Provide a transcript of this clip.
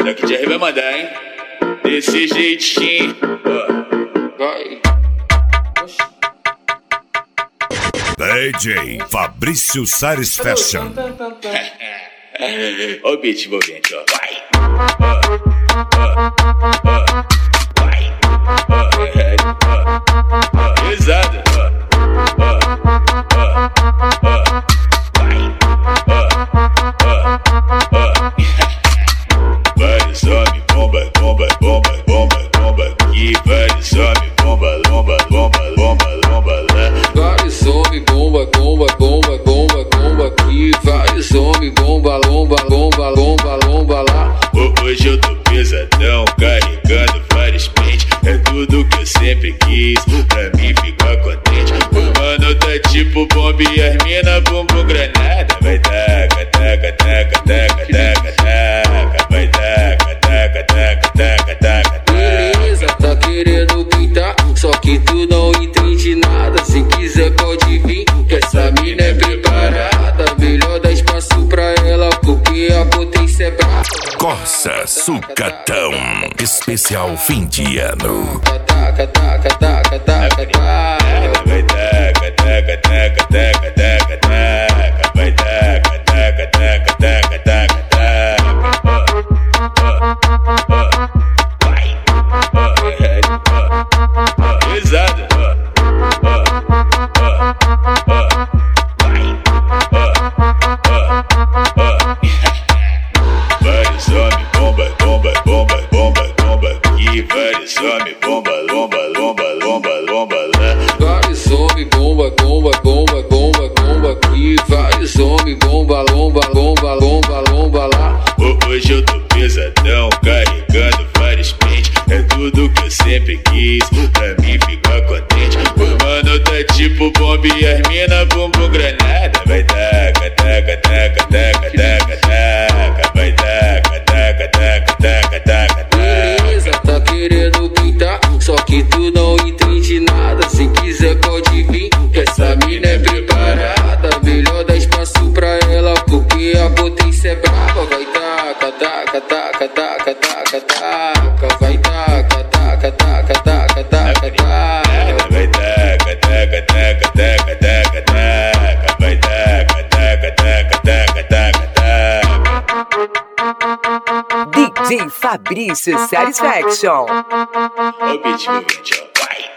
Daqui de vai mandar, hein? Desse jeitinho, vai. DJ Fabrício Salles Fashion. Ó o beat envolvente, ó. Vai. Pesado. Vários homens, bomba, bomba, bomba, bomba, bomba aqui. Vários homens, bomba, bomba, bomba, bomba, bomba lá. Vários homens, bomba, bomba, bomba, bomba, bomba aqui. Vários homens, bomba, lomba, lomba, lomba, lomba lá. Hoje eu tô pesadão, carregando vários pentes. É tudo que eu sempre quis, pra mim ficar contente. O mano tá tipo bomba e as mina bumbum granada. Vai taca, taca, taca, taca, taca, taca. Vai taca, taca, taca, taca, taca, taca. Beleza, tá querendo pintar, só que tu não entende nada. Se quiser pode vir, que essa mina é preparada. Melhor dar espaço pra ela, porque a potência é brava. Corsa Sucatão, especial fim de ano. Taca, taca, taca, taca, taca. Vai taca, taca, taca, taca, taca, taca. Vai taca, taca, taca, taca, taca, taca. Vai. Pesado. Vários homens, bomba, bomba, bomba, bomba, bomba aqui. Vários homens, bomba, lomba, lomba, lomba, lomba lá. Vários homens, bomba, bomba, bomba, bomba, bomba aqui. Vários homens, bomba, lomba, lomba, lomba, lomba lá. Hoje eu tô pesadão, carregando vários pentes. É tudo que eu sempre quis, pra mim ficar contente. O mano tá tipo bomba e as mina bumbum granada. Vai taca, taca, taca, taca, taca, taca. Vai taca, taca, taca, taca, taca, taca. Beleza, tá querendo pintar, só que tu não entende nada. Se quiser pode vir, que essa mina é preparada. Melhor dar espaço pra ela, porque a potência é brava. Vai taca, taca, taca, taca, taca, taca. Vai taca, taca, taca, taca, taca, taca. Vai taca, taca, taca, taca, taca, taca. Vai taca, taca, taca, taca, taca, taca. DJ Fabrício Satisfaction. Ó o beat envolvente, ó. Vai.